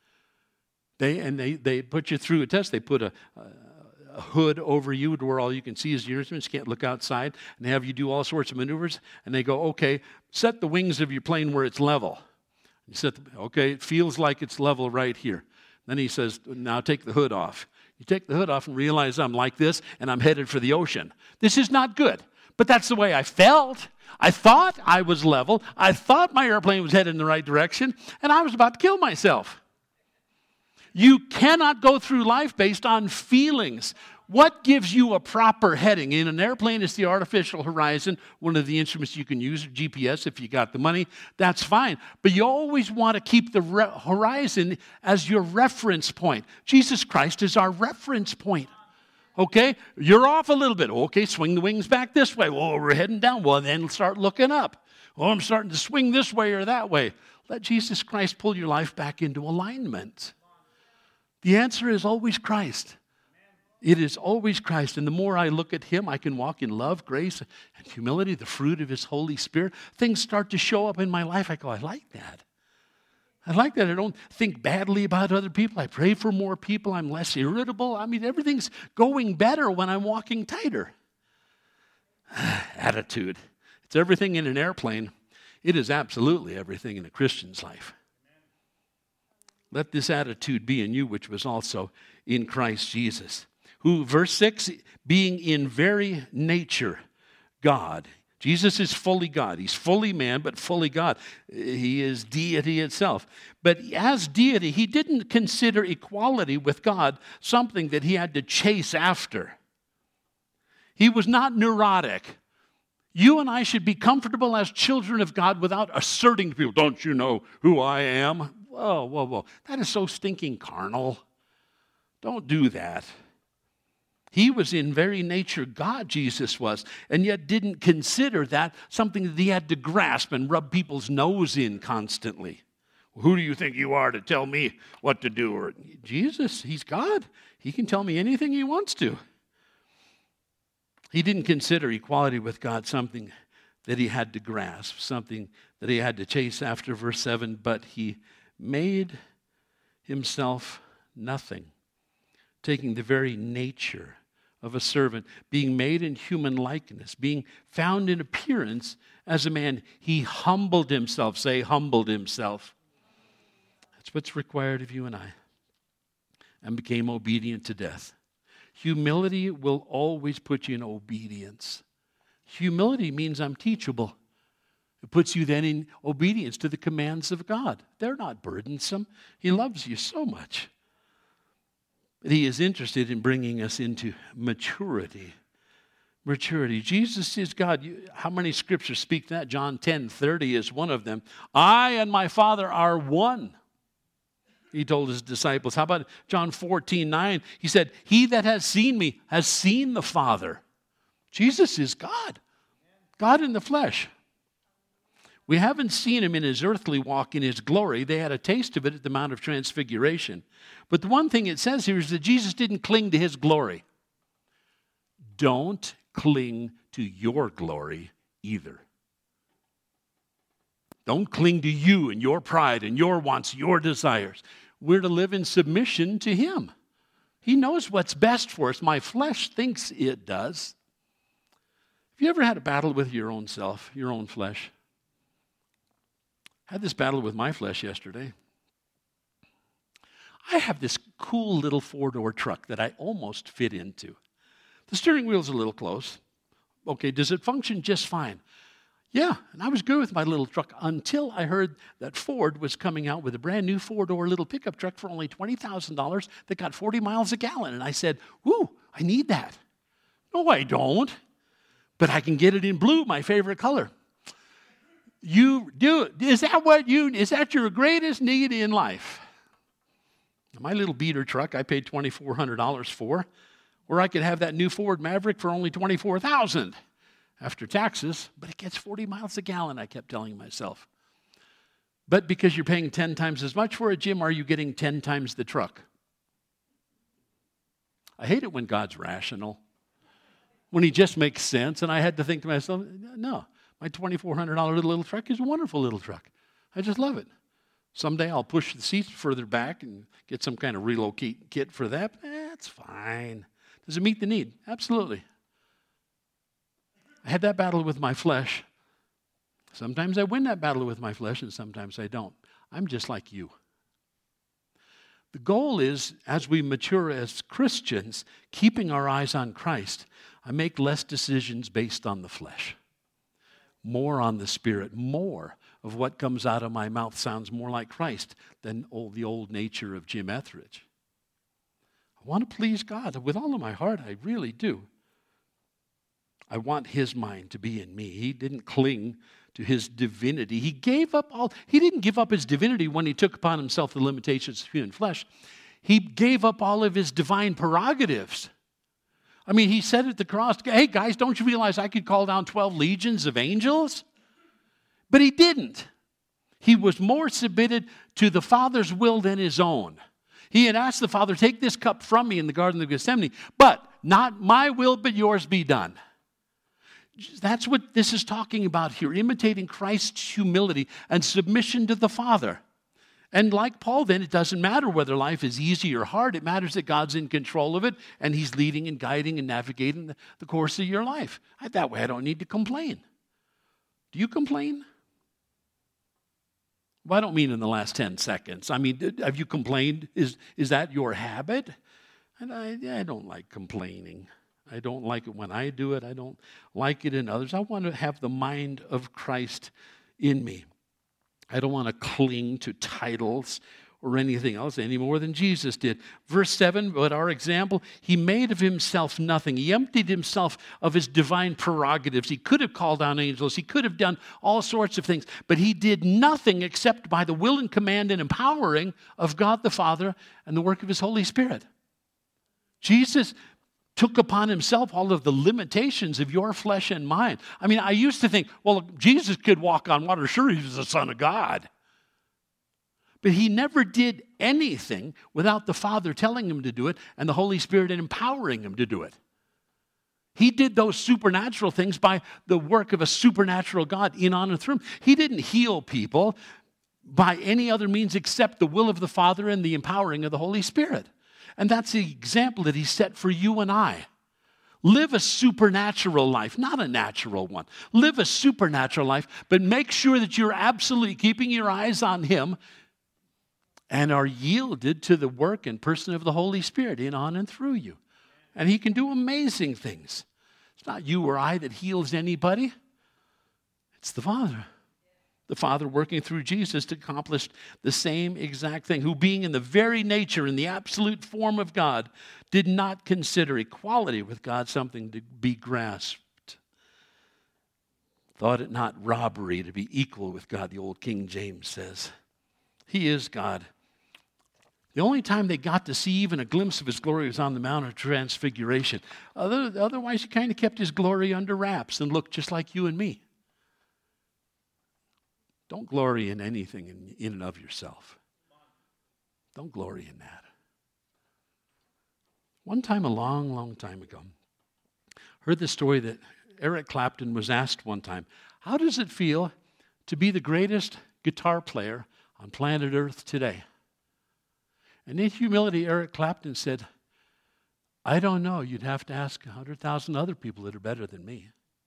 Speaker 2: They put you through a test. They put a hood over you to where all you can see is your instruments. You can't look outside. And they have you do all sorts of maneuvers. And they go, okay, set the wings of your plane where it's level. Okay, it feels like it's level right here. Then he says, now take the hood off. You take the hood off and realize I'm like this and I'm headed for the ocean. This is not good. But that's the way I felt. I thought I was level. I thought my airplane was headed in the right direction, and I was about to kill myself. You cannot go through life based on feelings. What gives you a proper heading? In an airplane, it's the artificial horizon, one of the instruments you can use, GPS, if you got the money. That's fine. But you always want to keep the horizon as your reference point. Jesus Christ is our reference point. Okay, you're off a little bit. Okay, swing the wings back this way. Well, we're heading down. Well, then start looking up. Well, I'm starting to swing this way or that way. Let Jesus Christ pull your life back into alignment. The answer is always Christ. It is always Christ. And the more I look at Him, I can walk in love, grace, and humility, the fruit of His Holy Spirit. Things start to show up in my life. I go, I like that. I like that. I don't think badly about other people. I pray for more people. I'm less irritable. I mean, everything's going better when I'm walking tighter. Attitude. It's everything in an airplane. It is absolutely everything in a Christian's life. Let this attitude be in you, which was also in Christ Jesus, who, verse 6, being in very nature God. Jesus is fully God. He's fully man, but fully God. He is deity itself. But as deity, He didn't consider equality with God something that He had to chase after. He was not neurotic. You and I should be comfortable as children of God without asserting to people, don't you know who I am? Whoa. That is so stinking carnal. Don't do that. He was in very nature God, Jesus was, and yet didn't consider that something that He had to grasp and rub people's nose in constantly. Who do you think you are to tell me what to do? Or Jesus, He's God. He can tell me anything He wants to. He didn't consider equality with God something that He had to grasp, something that He had to chase after, verse 7, but He made Himself nothing, taking the very nature of a servant, being made in human likeness, being found in appearance as a man. He humbled Himself. Say, humbled Himself. That's what's required of you and I. And became obedient to death. Humility will always put you in obedience. Humility means I'm teachable. It puts you then in obedience to the commands of God. They're not burdensome. He loves you so much. But He is interested in bringing us into maturity. Maturity. Jesus is God. How many scriptures speak that? John 10:30 is one of them. I and my Father are one, He told His disciples. How about John 14:9? He said, He that has seen me has seen the Father. Jesus is God. God in the flesh. We haven't seen him in his earthly walk in his glory. They had a taste of it at the Mount of Transfiguration. But the one thing it says here is that Jesus didn't cling to his glory. Don't cling to your glory either. Don't cling to you and your pride and your wants, your desires. We're to live in submission to him. He knows what's best for us. My flesh thinks it does. Have you ever had a battle with your own self, your own flesh? I had this battle with my flesh yesterday. I have this cool little four-door truck that I almost fit into. The steering wheel's a little close. Okay, does it function just fine? Yeah, and I was good with my little truck until I heard that Ford was coming out with a brand new four-door little pickup truck for only $20,000 that got 40 miles a gallon. And I said, "Whoo, I need that." "No, I don't. But I can get it in blue, my favorite color." You do. Is that your greatest need in life? My little beater truck I paid $2,400 for, or I could have that new Ford Maverick for only $24,000 after taxes, but it gets 40 miles a gallon, I kept telling myself. But because you're paying 10 times as much for it, Jim, are you getting 10 times the truck? I hate it when God's rational, when he just makes sense, and I had to think to myself, no, my $2,400 little truck is a wonderful little truck. I just love it. Someday I'll push the seats further back and get some kind of relocate kit for that. That's fine. Does it meet the need? Absolutely. I had that battle with my flesh. Sometimes I win that battle with my flesh, and sometimes I don't. I'm just like you. The goal is, as we mature as Christians, keeping our eyes on Christ, I make less decisions based on the flesh, more on the Spirit. More of what comes out of my mouth sounds more like Christ than the old nature of Jim Etheridge. I want to please God with all of my heart. I really do. I want his mind to be in me. He didn't cling to his divinity. He didn't give up his divinity when he took upon himself the limitations of human flesh. He gave up all of his divine prerogatives. I mean, he said at the cross, "Hey guys, don't you realize I could call down 12 legions of angels?" But he didn't. He was more submitted to the Father's will than his own. He had asked the Father, "Take this cup from me," in the Garden of Gethsemane, but not my will, but yours be done. That's what this is talking about here, imitating Christ's humility and submission to the Father. And like Paul then, it doesn't matter whether life is easy or hard. It matters that God's in control of it and he's leading and guiding and navigating the course of your life. That way I don't need to complain. Do you complain? Well, I don't mean in the last 10 seconds. I mean, have you complained? Is that your habit? And I don't like complaining. I don't like it when I do it. I don't like it in others. I want to have the mind of Christ in me. I don't want to cling to titles or anything else any more than Jesus did. Verse 7, but our example, he made of himself nothing. He emptied himself of his divine prerogatives. He could have called down angels. He could have done all sorts of things. But he did nothing except by the will and command and empowering of God the Father and the work of his Holy Spirit. Jesus took upon himself all of the limitations of your flesh and mind. I mean, I used to think, well, Jesus could walk on water. Sure, he was the Son of God. But he never did anything without the Father telling him to do it and the Holy Spirit empowering him to do it. He did those supernatural things by the work of a supernatural God in, on, and through him. He didn't heal people by any other means except the will of the Father and the empowering of the Holy Spirit. And that's the example that he set for you and I. Live a supernatural life, not a natural one. Live a supernatural life, but make sure that you're absolutely keeping your eyes on him and are yielded to the work and person of the Holy Spirit in, on, and through you. And he can do amazing things. It's not you or I that heals anybody. It's the Father. The Father working through Jesus to accomplish the same exact thing, who being in the very nature, in the absolute form of God, did not consider equality with God something to be grasped. Thought it not robbery to be equal with God, the old King James says. He is God. The only time they got to see even a glimpse of his glory was on the Mount of Transfiguration. Otherwise, he kind of kept his glory under wraps and looked just like you and me. Don't glory in anything in and of yourself. Don't glory in that. One time, a long, long time ago, heard the story that Eric Clapton was asked one time, how does it feel to be the greatest guitar player on planet Earth today? And in humility, Eric Clapton said, I don't know. You'd have to ask 100,000 other people that are better than me.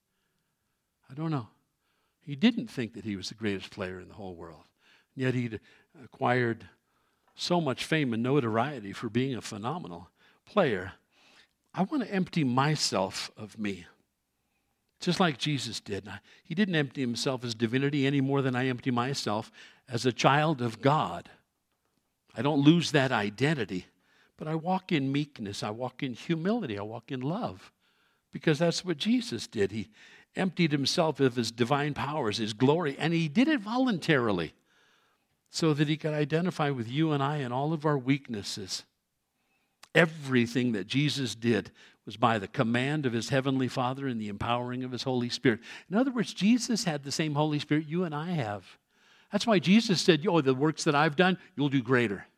Speaker 2: I don't know. He didn't think that he was the greatest player in the whole world. Yet he'd acquired so much fame and notoriety for being a phenomenal player. I want to empty myself of me, just like Jesus did. He didn't empty himself as divinity any more than I empty myself as a child of God. I don't lose that identity, but I walk in meekness, I walk in humility, I walk in love, because that's what Jesus did. He emptied himself of his divine powers, his glory, and he did it voluntarily so that he could identify with you and I and all of our weaknesses. Everything that Jesus did was by the command of his heavenly Father and the empowering of his Holy Spirit. In other words, Jesus had the same Holy Spirit you and I have. That's why Jesus said, the works that I've done, you'll do greater.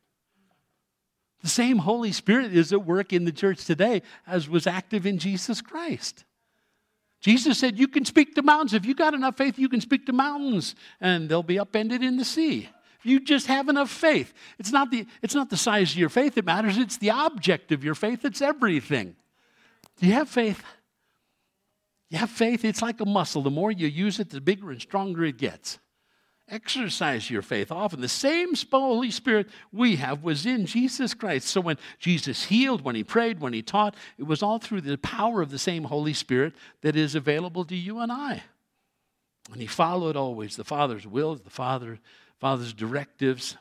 Speaker 2: The same Holy Spirit is at work in the church today as was active in Jesus Christ. Jesus said, you can speak to mountains. If you got enough faith, you can speak to mountains, and they'll be upended in the sea. If you just have enough faith. It's not the size of your faith that matters. It's the object of your faith. It's everything. Do you have faith? You have faith. It's like a muscle. The more you use it, the bigger and stronger it gets. Exercise your faith often. The same Holy Spirit we have was in Jesus Christ. So when Jesus healed, when he prayed, when he taught, it was all through the power of the same Holy Spirit that is available to you and I. And he followed always the Father's will, the Father's directives.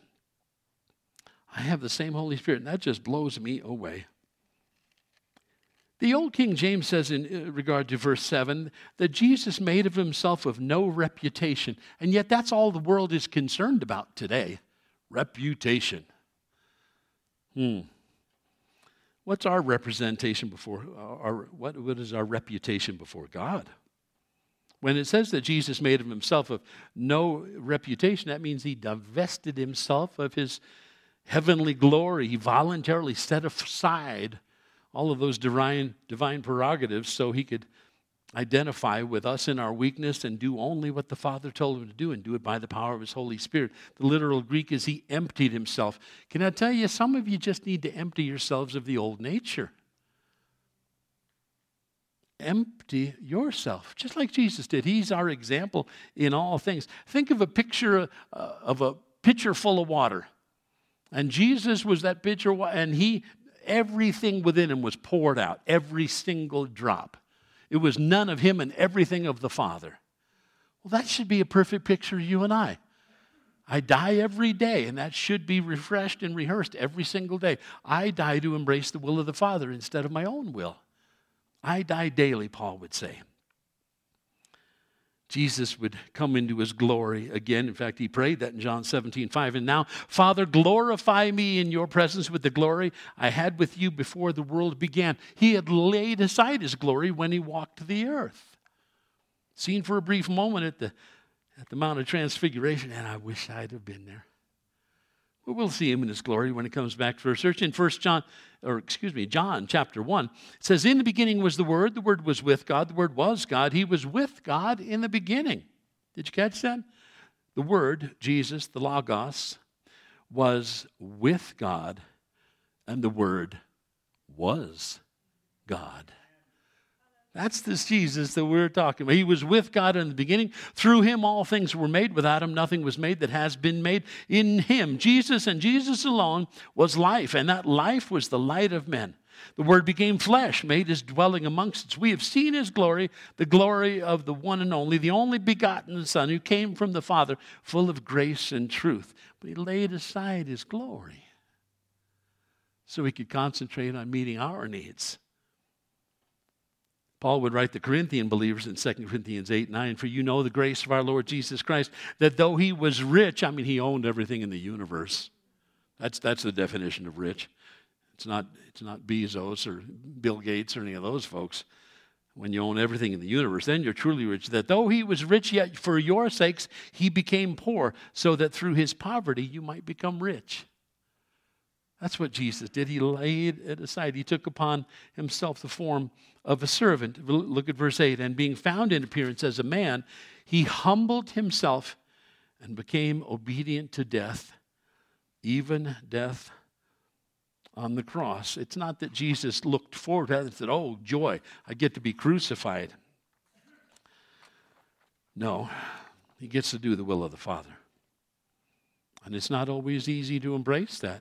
Speaker 2: I have the same Holy Spirit, and that just blows me away. The old King James says in regard to verse 7 that Jesus made of himself of no reputation, and yet that's all the world is concerned about today, reputation. What's our representation before, what is our reputation before God? When it says that Jesus made of himself of no reputation, that means he divested himself of his heavenly glory. He voluntarily set aside all of those divine prerogatives so he could identify with us in our weakness and do only what the Father told him to do, and do it by the power of his Holy Spirit. The literal Greek is he emptied himself. Can I tell you, some of you just need to empty yourselves of the old nature. Empty yourself, just like Jesus did. He's our example in all things. Think of a picture of a pitcher full of water. And Jesus was that pitcher, and everything within him was poured out, every single drop. It was none of him and everything of the Father. Well, that should be a perfect picture of you and I. I die every day, and that should be refreshed and rehearsed every single day. I die to embrace the will of the Father instead of my own will. I die daily, Paul would say. Jesus would come into his glory again. In fact, he prayed that in John 17:5. And now, Father, glorify me in your presence with the glory I had with you before the world began. He had laid aside his glory when he walked the earth. Seen for a brief moment at the Mount of Transfiguration, and I wish I'd have been there. But we'll see him in his glory when he comes back for a search. In John chapter 1, it says, in the beginning was the Word was with God, the Word was God, he was with God in the beginning. Did you catch that? The Word, Jesus, the Logos, was with God, and the Word was God. That's this Jesus that we're talking about. He was with God in the beginning. Through him all things were made. Without him nothing was made that has been made. In him, Jesus and Jesus alone, was life, and that life was the light of men. The Word became flesh, made his dwelling amongst us. We have seen his glory, the glory of the one and only, the only begotten Son who came from the Father, full of grace and truth. But he laid aside his glory so he could concentrate on meeting our needs. Paul would write the Corinthian believers in 2 Corinthians 8:9, for you know the grace of our Lord Jesus Christ, that though he was rich, he owned everything in the universe. That's the definition of rich. It's not Bezos or Bill Gates or any of those folks. when you own everything in the universe, then you're truly rich. That though he was rich, yet for your sakes he became poor, so that through his poverty you might become rich. That's what Jesus did. He laid it aside. He took upon himself the form of a servant. Look at verse 8. And being found in appearance as a man, he humbled himself and became obedient to death, even death on the cross. It's not that Jesus looked forward to that and said, oh, joy, I get to be crucified. No, he gets to do the will of the Father. And it's not always easy to embrace that.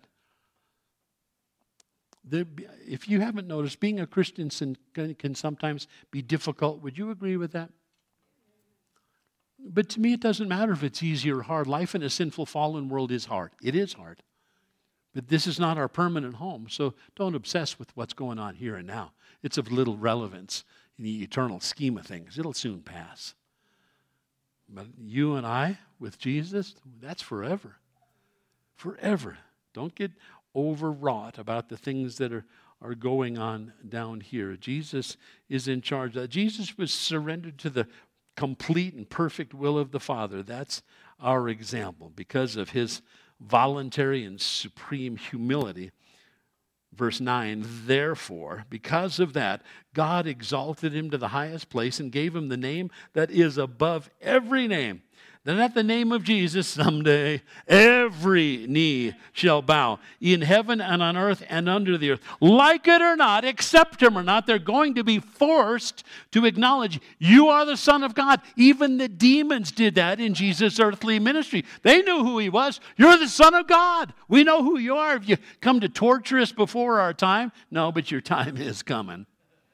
Speaker 2: If you haven't noticed, being a Christian can sometimes be difficult. Would you agree with that? But to me, it doesn't matter if it's easy or hard. Life in a sinful, fallen world is hard. It is hard. But this is not our permanent home, so don't obsess with what's going on here and now. It's of little relevance in the eternal scheme of things. It'll soon pass. But you and I, with Jesus, that's forever. Forever. Don't get overwrought about the things that are going on down here. Jesus is in charge. Jesus was surrendered to the complete and perfect will of the Father. That's our example because of his voluntary and supreme humility. Verse 9, therefore, because of that, God exalted him to the highest place and gave him the name that is above every name. Then at the name of Jesus, someday, every knee shall bow in heaven and on earth and under the earth. Like it or not, accept him or not, they're going to be forced to acknowledge you are the Son of God. Even the demons did that in Jesus' earthly ministry. They knew who he was. You're the Son of God. We know who you are. Have you come to torture us before our time? No, but your time is coming.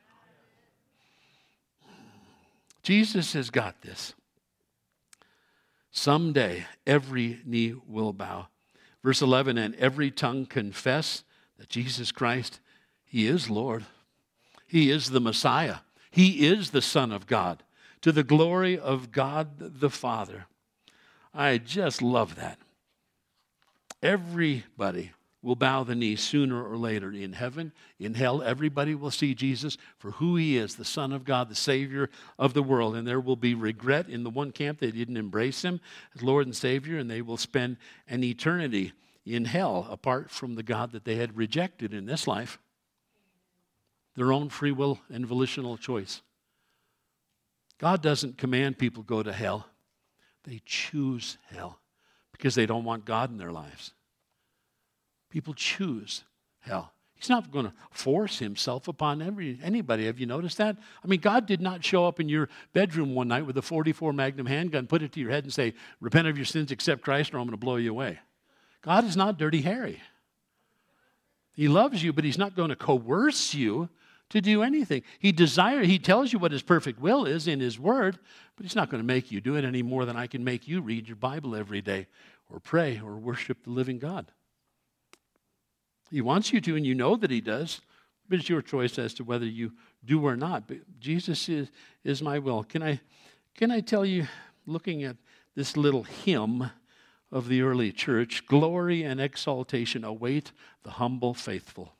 Speaker 2: Jesus has got this. Someday, every knee will bow. Verse 11, and every tongue confess that Jesus Christ, he is Lord. He is the Messiah. He is the Son of God, to the glory of God the Father. I just love that. Everybody will bow the knee sooner or later in heaven, in hell. Everybody will see Jesus for who he is, the Son of God, the Savior of the world. And there will be regret in the one camp. They didn't embrace him as Lord and Savior, and they will spend an eternity in hell apart from the God that they had rejected in this life. Their own free will and volitional choice. God doesn't command people go to hell. They choose hell because they don't want God in their lives. People choose hell. He's not going to force himself upon anybody. Have you noticed that? I mean, God did not show up in your bedroom one night with a 44 Magnum handgun, put it to your head and say, repent of your sins, accept Christ, or I'm going to blow you away. God is not Dirty Harry. He loves you, but he's not going to coerce you to do anything. He tells you what his perfect will is in his word, but he's not going to make you do it any more than I can make you read your Bible every day or pray or worship the living God. He wants you to, and you know that he does, but it's your choice as to whether you do or not. But Jesus is my will. Can I tell you, looking at this little hymn of the early church, glory and exaltation await the humble faithful.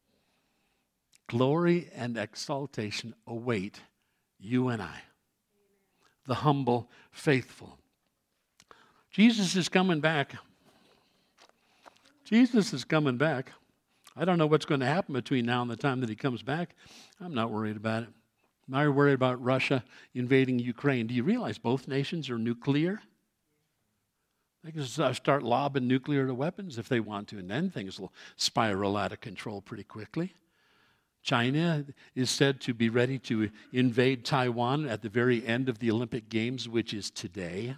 Speaker 2: Glory and exaltation await you and I, the humble faithful. Jesus is coming back. Jesus is coming back. I don't know what's going to happen between now and the time that he comes back. I'm not worried about it. I'm not worried about Russia invading Ukraine. Do you realize both nations are nuclear? They can start lobbing nuclear weapons if they want to, and then things will spiral out of control pretty quickly. China is said to be ready to invade Taiwan at the very end of the Olympic Games, which is today.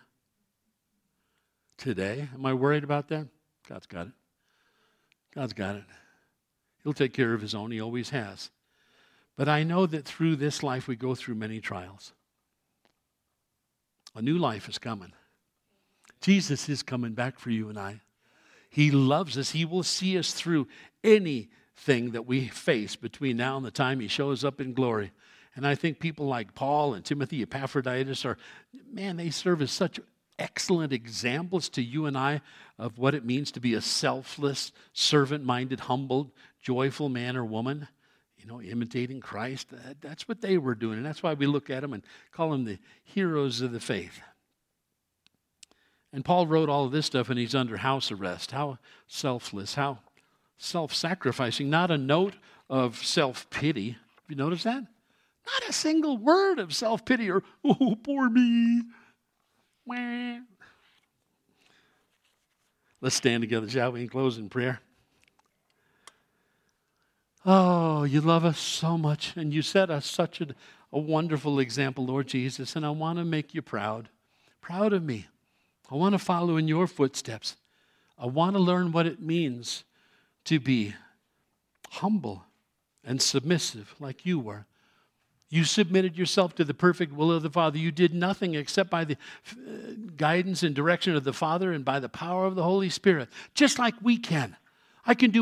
Speaker 2: Today. Am I worried about that? God's got it. God's got it. He'll take care of his own. He always has. But I know that through this life we go through many trials. A new life is coming. Jesus is coming back for you and I. He loves us. He will see us through anything that we face between now and the time he shows up in glory. And I think people like Paul and Timothy, Epaphroditus they serve as such excellent examples to you and I of what it means to be a selfless, servant-minded, humbled, joyful man or woman. imitating Christ. That's what they were doing. And that's why we look at them and call them the heroes of the faith. And Paul wrote all of this stuff, and he's under house arrest. How selfless, how self-sacrificing. Not a note of self-pity. Have you noticed that? Not a single word of self-pity or, oh, poor me. Wah. Let's stand together, shall we, and close in prayer. Oh, you love us so much, and you set us such a wonderful example, Lord Jesus, and I want to make you proud of me. I want to follow in your footsteps. I want to learn what it means to be humble and submissive like you were. You submitted yourself to the perfect will of the Father. You did nothing except by the guidance and direction of the Father and by the power of the Holy Spirit, just like we can. I can do